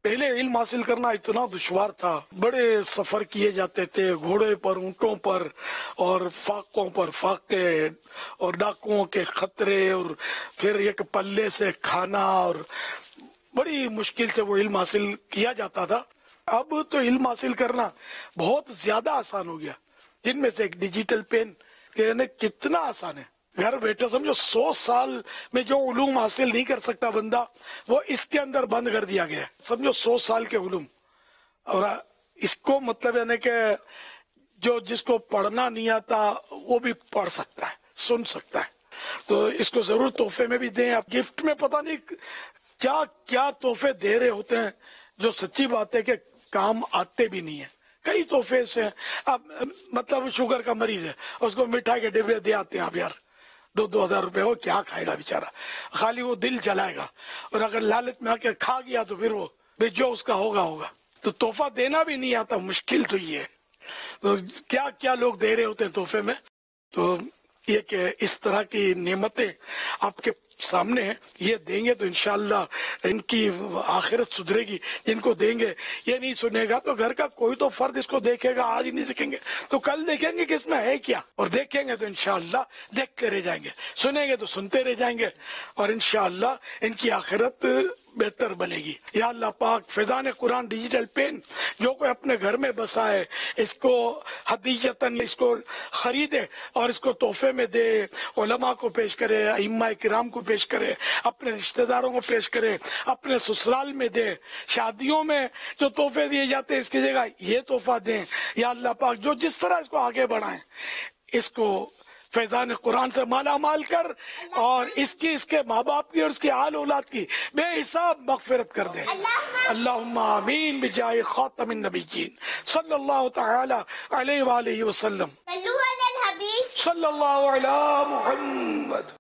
پہلے علم حاصل کرنا اتنا دشوار تھا، بڑے سفر کیے جاتے تھے، گھوڑے پر، اونٹوں پر، اور فاقوں پر فاقے، اور ڈاکوؤں کے خطرے، اور پھر ایک پلے سے کھانا، اور بڑی مشکل سے وہ علم حاصل کیا جاتا تھا۔ اب تو علم حاصل کرنا بہت زیادہ آسان ہو گیا، جن میں سے ایک ڈیجیٹل پین کہنے کتنا آسان ہے۔ گھر بیٹھے سمجھو 100 سال میں جو علوم حاصل نہیں کر سکتا بندہ، وہ اس کے اندر بند کر دیا گیا ہے۔ سمجھو 100 سال کے علوم، اور اس کو مطلب یعنی کہ جو جس کو پڑھنا نہیں آتا وہ بھی پڑھ سکتا ہے، سن سکتا ہے۔ تو اس کو ضرور تحفے میں بھی دیں۔ آپ گفٹ میں پتہ نہیں کیا کیا تحفے دے رہے ہوتے ہیں، جو سچی بات ہے کہ کام آتے بھی نہیں ہیں۔ کئی تحفے سے اب مطلب شوگر کا مریض ہے، اس کو مٹھائی کے ڈبے دے آتے ہیں آپ یار، 2,000 روپے، وہ کیا کھائے گا بیچارہ، خالی وہ دل جلائے گا، اور اگر لالچ میں آ کے کھا گیا تو پھر وہ جو اس کا ہوگا ہوگا۔ تو تحفہ دینا بھی نہیں آتا، مشکل تو یہ ہے۔ تو کیا کیا لوگ دے رہے ہوتے ہیں تحفے میں۔ تو یہ کہ اس طرح کی نعمتیں آپ کے سامنے ہیں، یہ دیں گے تو انشاءاللہ ان کی آخرت سدھرے گی۔ جن کو دیں گے یہ نہیں سنے گا تو گھر کا کوئی تو فرد اس کو دیکھے گا، آج ہی نہیں سیکھیں گے تو کل دیکھیں گے کہ اس میں ہے کیا، اور دیکھیں گے تو انشاءاللہ دیکھتے رہ جائیں گے، سنیں گے تو سنتے رہ جائیں گے، اور انشاءاللہ ان کی آخرت بہتر بنے گی۔ یا اللہ پاک فیضان قرآن ڈیجیٹل پین جو کوئی اپنے گھر میں بسا ہے، اس کو ہدیتاً اس کو خریدے اور اس کو تحفے میں دے، علماء کو پیش کرے، ائمہ کرام کو پیش کرے، اپنے رشتہ داروں کو پیش کرے، اپنے سسرال میں دے، شادیوں میں جو تحفے دیے جاتے ہیں اس کی جگہ یہ تحفہ دیں۔ یا اللہ پاک جو جس طرح اس کو آگے بڑھائیں، اس کو فیضان قرآن سے مالا مال کر، اور اس کے ماں باپ کی اور اس کی آل اولاد کی بے حساب مغفرت کر دے۔ اللہم آمین بجاہ خاتم النبیین صلی اللہ تعالی علیہ وآلہ وسلم، صلی اللہ علی محمد۔